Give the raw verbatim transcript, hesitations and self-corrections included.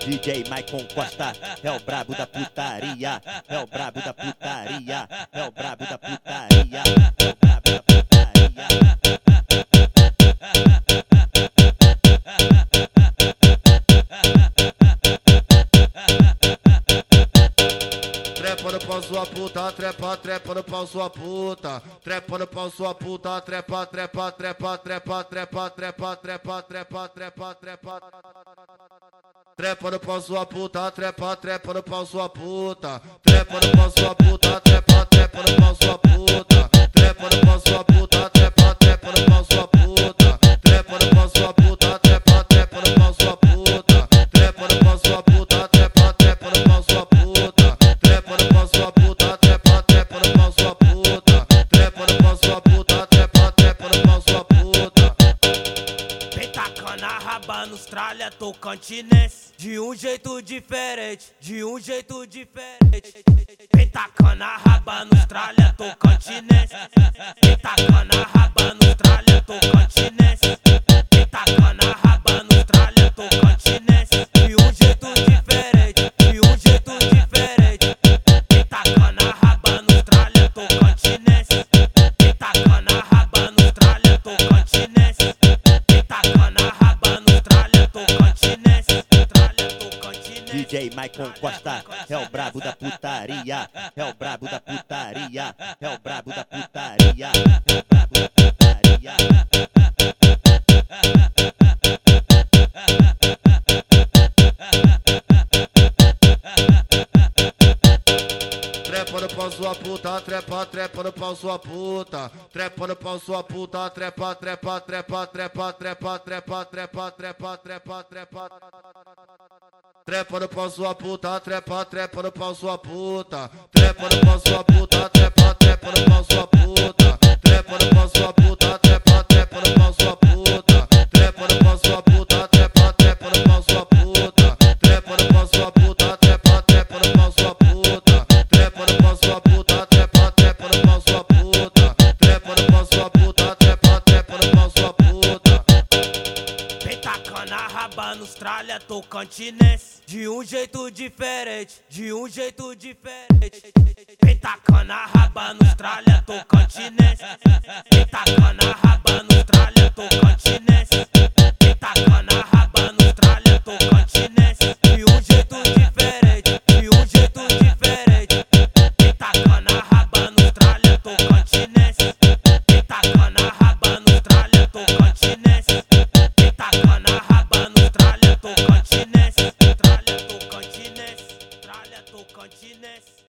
D J Maicon Costa é o brabo da putaria, é o brabo da putaria, é o brabo da putaria, é o brabo da putaria. Trepa no pau sua puta, trepa, trepa no pau sua puta. Trepa no pau sua puta, trepa, trepa, trepa, trepa, trepa, trepa, trepa, trepa, trepa, trepa. Trepa no pau sua puta, trepa, trepa no pau sua puta. Trepa no pau sua puta, trepa, trepa no pau sua puta. Trepa no pau sua puta, trepa, trepa no pau sua puta. Trepa no pau sua puta, trepa, trepa no pau sua puta. Trepa no pau sua puta, trepa, trepa no pau sua puta. Trepa no pau sua puta, trepa, trepa no pau sua puta. Trepa no pau sua puta, trepa, trepa no pau sua puta. Vem tacando a raba nos tralha Tocantinense, de um jeito diferente, de um jeito diferente. Vem tacando a raba nos tralha Tocantinense, vem tacando a raba nos tralha Tocantinense, vem tacando a raba nos tralha Tocantinense, de um jeito diferente, de um jeito diferente. Vem tacando a raba nos tralha Tocantinense, vem tacando a raba nos tralha Tocantinense, vem tacando a raba nos tralha Tocantinense, tralha Tocantinense. D J Maicon Costa é o brabo da putaria, é o brabo da putaria, é o brabo da putaria, é o brabo da putaria. Trepa no pau sua puta, trepa, trepa no pau sua puta. Trepa no pau sua puta, trepa, trepa, trepa, trepa, trepa, trepa, trepa, trepa, trepa, trepa. Trepa no pau sua puta, trepa, trepa no pau sua puta. Trepa no pau sua puta, trepa, trepa no pau sua puta. Trepa no pau sua puta, trepa, trepa no pau sua puta. Trepa no pau sua puta, trepa, trepa no pau sua puta. Trepa no pau sua puta, trepa, trepa no pau sua puta. Trepa no pau sua puta, trepa, trepa no pau sua puta. Trepa no pau sua puta, trepa, trepa no pau sua puta. Vem tacando a raba nos tralha Tocantinense, de um jeito diferente, de um jeito diferente. Vem tacando a raba nos tralha Tocantinense, vem tacando a raba nos tralha Tocantinense, vem tacando a raba nos tralha Tocantinense, de um jeito diferente, de um jeito diferente. Vem tacando a raba nos tralha Tocantinense, vem tacando a raba nos tralha Tocantinense, vem tacando a raba nos tralha Tocantinense, tralha Tocantinense, tralha Tocantinense.